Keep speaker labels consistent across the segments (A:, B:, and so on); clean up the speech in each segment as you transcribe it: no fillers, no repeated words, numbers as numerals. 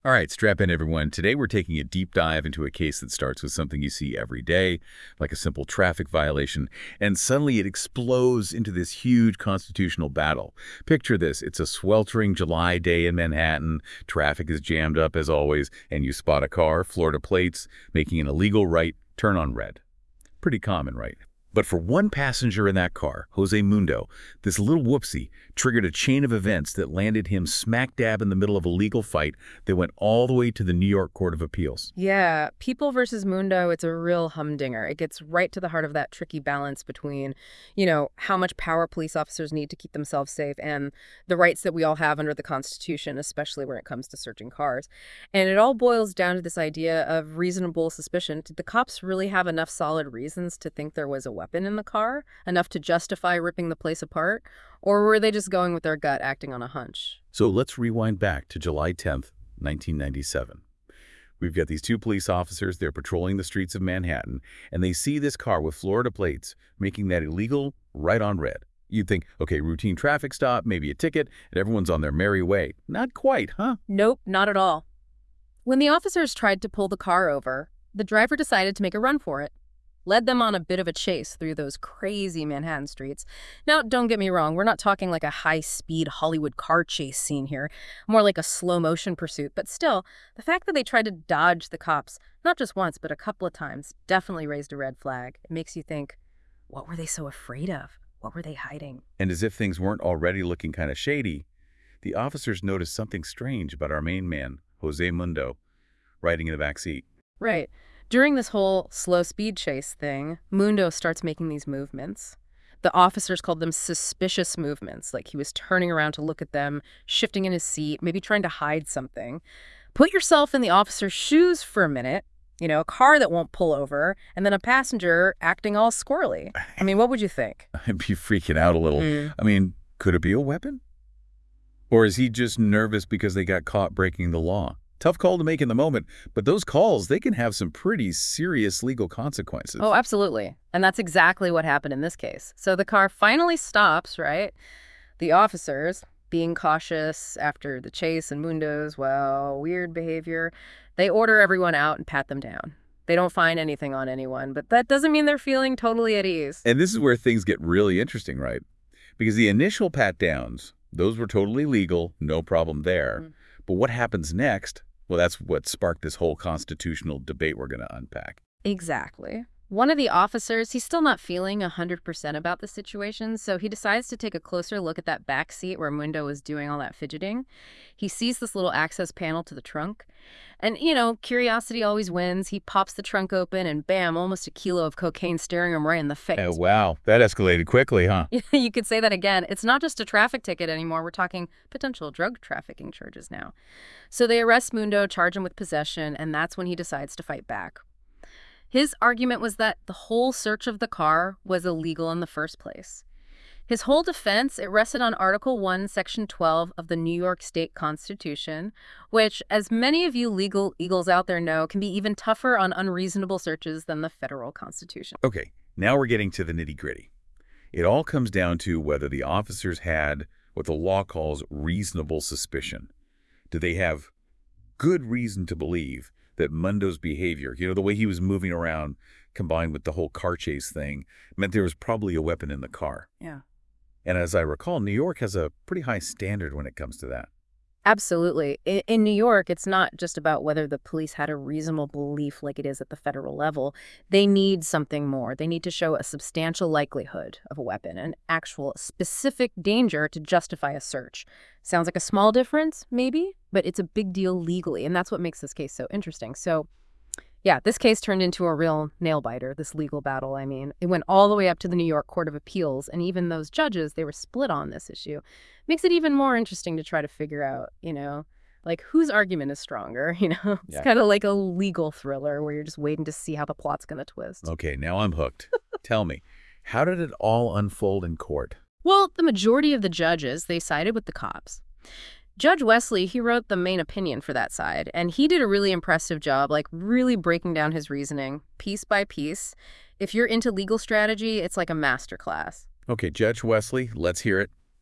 A: All right, strap in, everyone. Today we're taking a deep dive into a case that starts with something you see every day, like a simple traffic violation, and suddenly it explodes into this huge constitutional battle. Picture this. It's a sweltering July day in Manhattan. Traffic is jammed up as always, and you spot a car, Florida plates, making an illegal right turn on red. Pretty common, right? But for one passenger in that car, Jose Mundo, this little whoopsie triggered a chain of events that landed him smack dab in the middle of a legal fight that went all the way to the New York Court of Appeals.
B: Yeah, People versus Mundo, it's a real humdinger. It gets right to the heart of that tricky balance between, how much power police officers need to keep themselves safe and the rights that we all have under the Constitution, especially when it comes to searching cars. And it all boils down to this idea of reasonable suspicion. Did the cops really have enough solid reasons to think there was a weapon in the car, enough to justify ripping the place apart? Or were they just going with their gut, acting on a hunch?
A: So let's rewind back to July 10th, 1997. We've got these two police officers, they're patrolling the streets of Manhattan, and they see this car with Florida plates making that illegal right on red. You'd think, okay, routine traffic stop, maybe a ticket, and everyone's on their merry way. Not quite, huh?
B: Nope, not at all. When the officers tried to pull the car over, the driver decided to make a run for it. Led them on a bit of a chase through those crazy Manhattan streets. Now, don't get me wrong, we're not talking like a high-speed Hollywood car chase scene here, more like a slow-motion pursuit, but still, the fact that they tried to dodge the cops, not just once, but a couple of times, definitely raised a red flag. It makes you think, what were they so afraid of? What were they hiding?
A: And as if things weren't already looking kind of shady, the officers noticed something strange about our main man, Jose Mundo, riding in the back seat.
B: Right. During this whole slow speed chase thing, Mundo starts making these movements. The officers called them suspicious movements, like he was turning around to look at them, shifting in his seat, maybe trying to hide something. Put yourself in the officer's shoes for a minute, a car that won't pull over, and then a passenger acting all squirrely. I mean, what would you think?
A: I'd be freaking out a little. I mean, could it be a weapon? Or is he just nervous because they got caught breaking the law? Tough call to make in the moment, but those calls, they can have some pretty serious legal consequences.
B: Oh, absolutely. And that's exactly what happened in this case. So the car finally stops, right? The officers, being cautious after the chase and Mundo's, weird behavior, they order everyone out and pat them down. They don't find anything on anyone, but that doesn't mean they're feeling totally at ease.
A: And this is where things get really interesting, right? Because the initial pat-downs, those were totally legal, no problem there. But what happens next? Well, that's what sparked this whole constitutional debate we're going to unpack.
B: Exactly. One of the officers, he's still not feeling 100% about the situation, so he decides to take a closer look at that back seat where Mundo was doing all that fidgeting. He sees this little access panel to the trunk. And, curiosity always wins. He pops the trunk open and bam, almost a kilo of cocaine staring him right in the face.
A: Oh, wow. That escalated quickly, huh?
B: You could say that again. It's not just a traffic ticket anymore. We're talking potential drug trafficking charges now. So they arrest Mundo, charge him with possession, and that's when he decides to fight back. His argument was that the whole search of the car was illegal in the first place. His whole defense, it rested on Article 1, Section 12 of the New York State Constitution, which, as many of you legal eagles out there know, can be even tougher on unreasonable searches than the federal Constitution.
A: Okay, now we're getting to the nitty-gritty. It all comes down to whether the officers had what the law calls reasonable suspicion. Do they have good reason to believe that Mundo's behavior, the way he was moving around, combined with the whole car chase thing, meant there was probably a weapon in the car?
B: Yeah.
A: And as I recall, New York has a pretty high standard when it comes to that.
B: Absolutely. In New York, it's not just about whether the police had a reasonable belief like it is at the federal level. They need something more. They need to show a substantial likelihood of a weapon, an actual specific danger to justify a search. Sounds like a small difference, maybe, but it's a big deal legally, and that's what makes this case so interesting. So, yeah, this case turned into a real nail-biter, this legal battle, I mean. It went all the way up to the New York Court of Appeals, and even those judges, they were split on this issue. Makes it even more interesting to try to figure out, like whose argument is stronger, It's kind of like a legal thriller where you're just waiting to see how the plot's going to twist.
A: Okay, now I'm hooked. Tell me, how did it all unfold in court?
B: Well, the majority of the judges, they sided with the cops. Judge Wesley, he wrote the main opinion for that side, and he did a really impressive job, like really breaking down his reasoning piece by piece. If you're into legal strategy, it's like a masterclass.
A: Okay, Judge Wesley, let's hear it.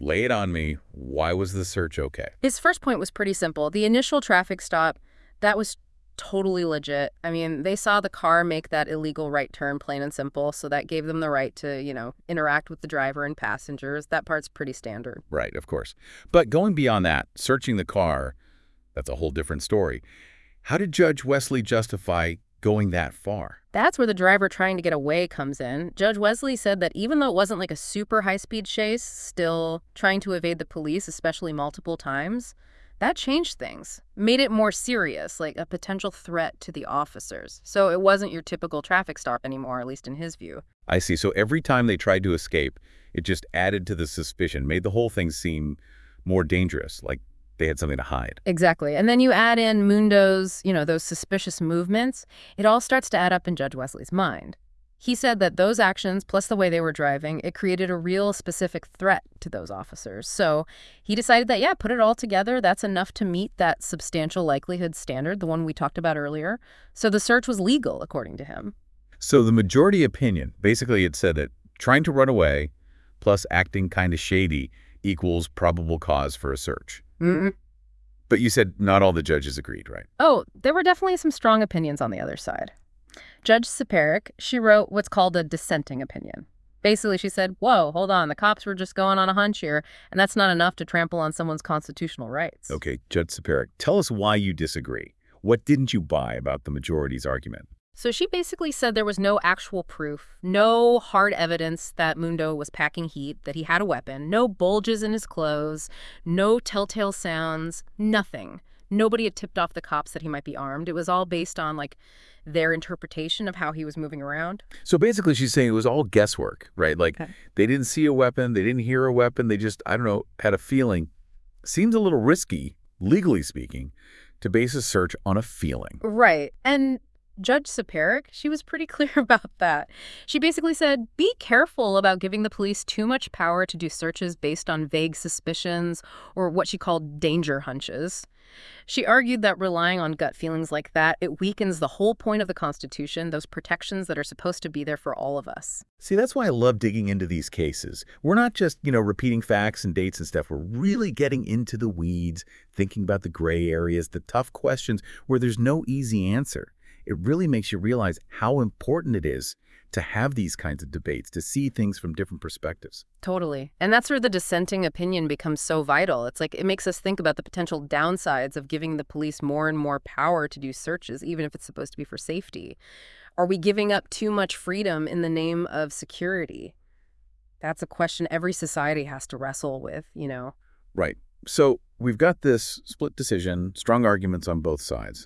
A: Lay it on me. Why was the search okay?
B: His first point was pretty simple. The initial traffic stop, that was totally legit. I mean, they saw the car make that illegal right turn, plain and simple, so that gave them the right to, interact with the driver and passengers. That part's pretty standard.
A: Right, of course. But going beyond that, searching the car, that's a whole different story. How did Judge Wesley justify going that far?
B: That's where the driver trying to get away comes in. Judge Wesley said that even though it wasn't like a super high-speed chase, still trying to evade the police, especially multiple times, that changed things, made it more serious, like a potential threat to the officers. So it wasn't your typical traffic stop anymore, at least in his view.
A: I see. So every time they tried to escape, it just added to the suspicion, made the whole thing seem more dangerous, like they had something to hide.
B: Exactly. And then you add in Mundo's, those suspicious movements. It all starts to add up in Judge Wesley's mind. He said that those actions, plus the way they were driving, it created a real specific threat to those officers. So he decided that, yeah, put it all together. That's enough to meet that substantial likelihood standard, the one we talked about earlier. So the search was legal, according to him.
A: So the majority opinion, basically it said that trying to run away plus acting kind of shady equals probable cause for a search.
B: Mm-mm.
A: But you said not all the judges agreed, right?
B: Oh, there were definitely some strong opinions on the other side. Judge Siparik, she wrote what's called a dissenting opinion. Basically, she said, whoa, hold on, the cops were just going on a hunch here, and that's not enough to trample on someone's constitutional rights.
A: Okay, Judge Siparik, tell us why you disagree. What didn't you buy about the majority's argument?
B: So she basically said there was no actual proof, no hard evidence that Mundo was packing heat, that he had a weapon, no bulges in his clothes, no telltale sounds, nothing. Nobody had tipped off the cops that he might be armed. It was all based on, their interpretation of how he was moving around.
A: So basically she's saying it was all guesswork, right?
B: Okay.
A: They didn't see a weapon, they didn't hear a weapon, they just, I don't know, had a feeling. Seems a little risky, legally speaking, to base a search on a feeling.
B: Right. And Judge Siparik, she was pretty clear about that. She basically said, be careful about giving the police too much power to do searches based on vague suspicions or what she called danger hunches. She argued that relying on gut feelings like that, it weakens the whole point of the Constitution, those protections that are supposed to be there for all of us.
A: See, that's why I love digging into these cases. We're not just, repeating facts and dates and stuff. We're really getting into the weeds, thinking about the gray areas, the tough questions where there's no easy answer. It really makes you realize how important it is to have these kinds of debates, to see things from different perspectives.
B: Totally. And that's where the dissenting opinion becomes so vital. It's like it makes us think about the potential downsides of giving the police more and more power to do searches, even if it's supposed to be for safety. Are we giving up too much freedom in the name of security? That's a question every society has to wrestle with,
A: Right. So we've got this split decision, strong arguments on both sides.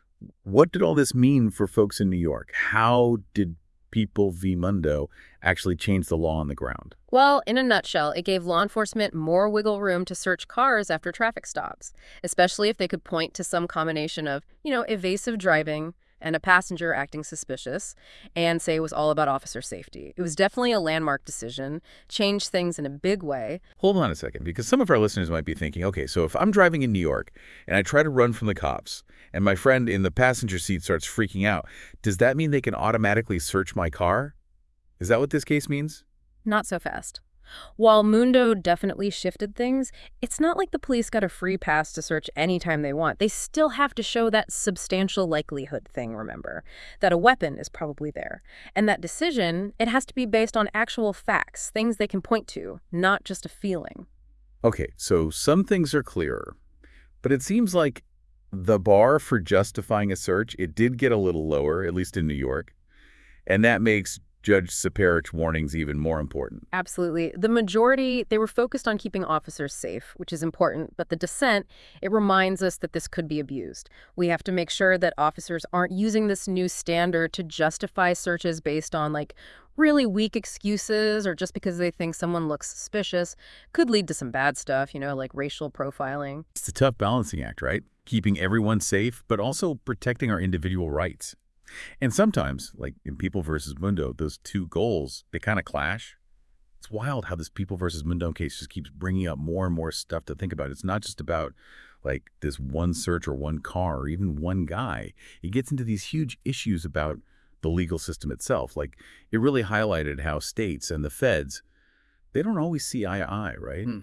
A: What did all this mean for folks in New York? How did People v. Mundo actually change the law on the ground?
B: Well, in a nutshell, it gave law enforcement more wiggle room to search cars after traffic stops, especially if they could point to some combination of, evasive driving and a passenger acting suspicious and say it was all about officer safety. It was definitely a landmark decision, changed things in a big way.
A: Hold on a second, because some of our listeners might be thinking, okay, so if I'm driving in New York and I try to run from the cops and my friend in the passenger seat starts freaking out, does that mean they can automatically search my car? Is that what this case means?
B: Not so fast. While Mundo definitely shifted things, it's not like the police got a free pass to search anytime they want. They still have to show that substantial likelihood thing, remember, that a weapon is probably there. And that decision, it has to be based on actual facts, things they can point to, not just a feeling.
A: Okay, so some things are clearer, but it seems like the bar for justifying a search, it did get a little lower, at least in New York, and that makes Judge Siparik's warnings even more important.
B: Absolutely. The majority, they were focused on keeping officers safe, which is important, but the dissent, it reminds us that this could be abused. We have to make sure that officers aren't using this new standard to justify searches based on, really weak excuses or just because they think someone looks suspicious. Could lead to some bad stuff, like racial profiling.
A: It's a tough balancing act, right? Keeping everyone safe, but also protecting our individual rights. And sometimes, like in People versus Mundo, those two goals, they kind of clash. It's wild how this People versus Mundo case just keeps bringing up more and more stuff to think about. It's not just about this one search or one car or even one guy. It gets into these huge issues about the legal system itself. It really highlighted how states and the feds, they don't always see eye to eye, right?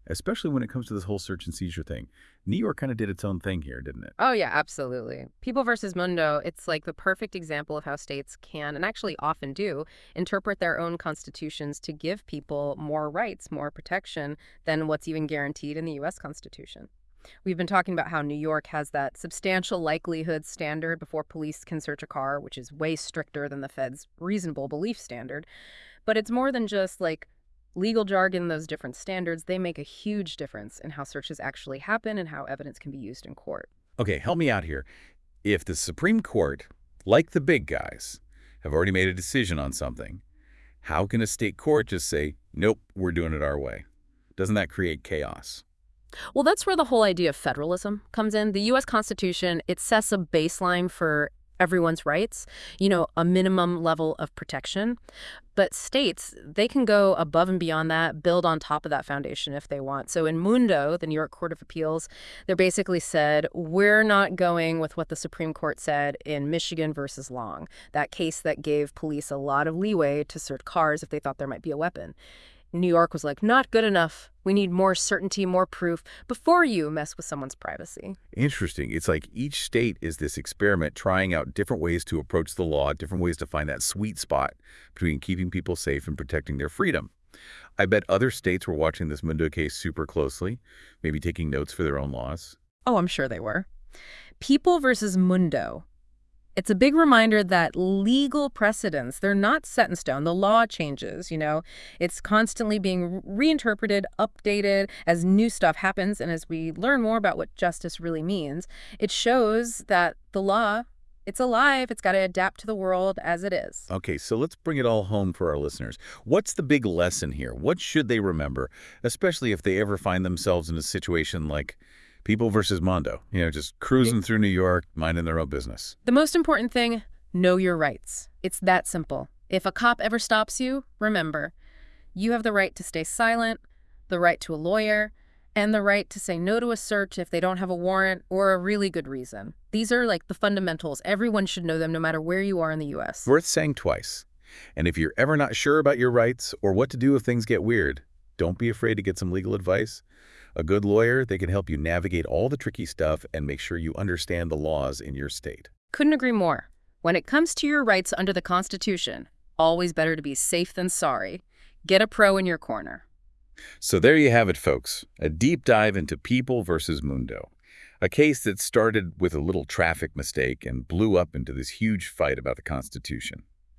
A: especially when it comes to this whole search and seizure thing. New York kind of did its own thing here, didn't it?
B: Oh, yeah, absolutely. People versus Mundo, it's like the perfect example of how states can, and actually often do, interpret their own constitutions to give people more rights, more protection than what's even guaranteed in the U.S. Constitution. We've been talking about how New York has that substantial likelihood standard before police can search a car, which is way stricter than the Fed's reasonable belief standard. But it's more than just like legal jargon, those different standards. They make a huge difference in how searches actually happen and how evidence can be used in court.
A: Okay, help me out here. If the Supreme Court, like the big guys, have already made a decision on something, how can a state court just say, nope, we're doing it our way? Doesn't that create chaos?
B: Well, that's where the whole idea of federalism comes in. The U.S. Constitution, it sets a baseline for everyone's rights, a minimum level of protection. But states, they can go above and beyond that, build on top of that foundation if they want. So in Mundo, the New York Court of Appeals, they basically said, we're not going with what the Supreme Court said in Michigan versus Long, that case that gave police a lot of leeway to search cars if they thought there might be a weapon. New York was like, not good enough. We need more certainty, more proof before you mess with someone's privacy.
A: Interesting. It's like each state is this experiment trying out different ways to approach the law, different ways to find that sweet spot between keeping people safe and protecting their freedom. I bet other states were watching this Mundo case super closely, maybe taking notes for their own laws.
B: Oh, I'm sure they were. People versus Mundo. It's a big reminder that legal precedents, they're not set in stone. The law changes. It's constantly being reinterpreted, updated as new stuff happens. And as we learn more about what justice really means, it shows that the law, it's alive. It's got to adapt to the world as it is.
A: Okay, so let's bring it all home for our listeners. What's the big lesson here? What should they remember, especially if they ever find themselves in a situation like People versus Mondo, just cruising through New York, minding their own business?
B: The most important thing, know your rights. It's that simple. If a cop ever stops you, remember, you have the right to stay silent, the right to a lawyer, and the right to say no to a search if they don't have a warrant or a really good reason. These are like the fundamentals. Everyone should know them no matter where you are in the U.S.
A: Worth saying twice. And if you're ever not sure about your rights or what to do if things get weird, don't be afraid to get some legal advice. A good lawyer, they can help you navigate all the tricky stuff and make sure you understand the laws in your state.
B: Couldn't agree more. When it comes to your rights under the Constitution, always better to be safe than sorry. Get a pro in your corner.
A: So there you have it, folks. A deep dive into People versus Mundo. A case that started with a little traffic mistake and blew up into this huge fight about the Constitution.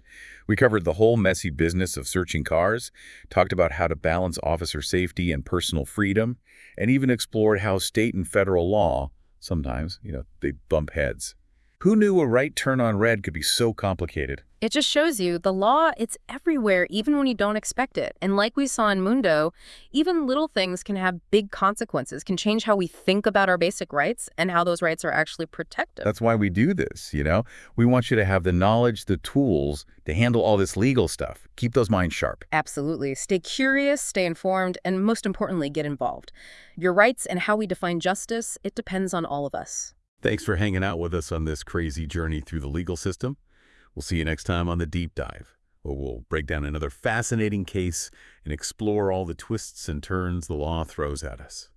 A: We covered the whole messy business of searching cars, talked about how to balance officer safety and personal freedom, and even explored how state and federal law, sometimes, they bump heads. Who knew a right turn on red could be so complicated?
B: It just shows you the law, it's everywhere, even when you don't expect it. And like we saw in Mundo, even little things can have big consequences, can change how we think about our basic rights and how those rights are actually protected.
A: That's why we do this, We want you to have the knowledge, the tools to handle all this legal stuff. Keep those minds sharp.
B: Absolutely. Stay curious, stay informed, and most importantly, get involved. Your rights and how we define justice, it depends on all of us.
A: Thanks for hanging out with us on this crazy journey through the legal system. We'll see you next time on The Deep Dive, where we'll break down another fascinating case and explore all the twists and turns the law throws at us.